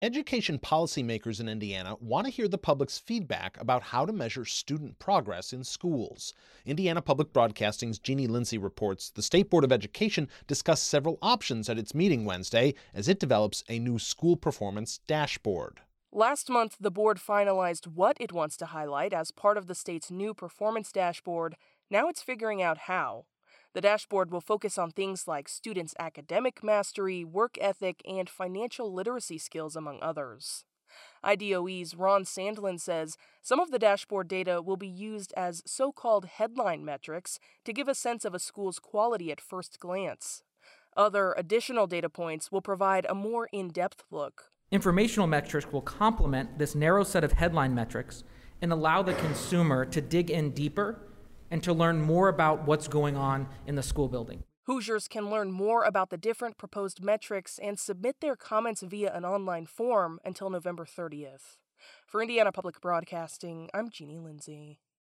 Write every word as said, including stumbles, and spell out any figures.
Education policymakers in Indiana want to hear the public's feedback about how to measure student progress in schools. Indiana Public Broadcasting's Jeannie Lindsay reports the State Board of Education discussed several options at its meeting Wednesday as it develops a new school performance dashboard. Last month, the board finalized what it wants to highlight as part of the state's new performance dashboard. Now it's figuring out how. The dashboard will focus on things like students' academic mastery, work ethic, and financial literacy skills, among others. I D O E's Ron Sandlin says some of the dashboard data will be used as so-called headline metrics to give a sense of a school's quality at first glance. Other additional data points will provide a more in-depth look. Informational metrics will complement this narrow set of headline metrics and allow the consumer to dig in deeper and to learn more about what's going on in the school building. Hoosiers can learn more about the different proposed metrics and submit their comments via an online form until November thirtieth. For Indiana Public Broadcasting, I'm Jeannie Lindsay.